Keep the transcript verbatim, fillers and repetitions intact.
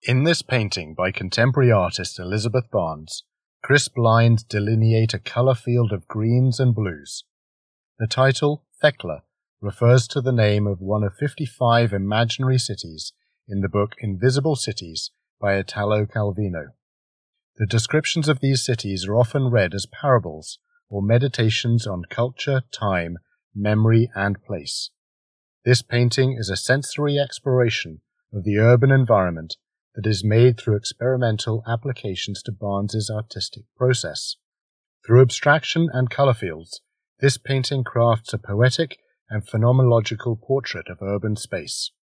In this painting by contemporary artist Elizabeth Barnes, crisp lines delineate a colour field of greens and blues. The title, Thekla, refers to the name of one of fifty-five imaginary cities in the book Invisible Cities by Italo Calvino. The descriptions of these cities are often read as parables or meditations on culture, time, memory, and place. This painting is a sensory exploration of the urban environment that is made through experimental applications to Barnes's artistic process. Through abstraction and colour fields, this painting crafts a poetic and phenomenological portrait of urban space.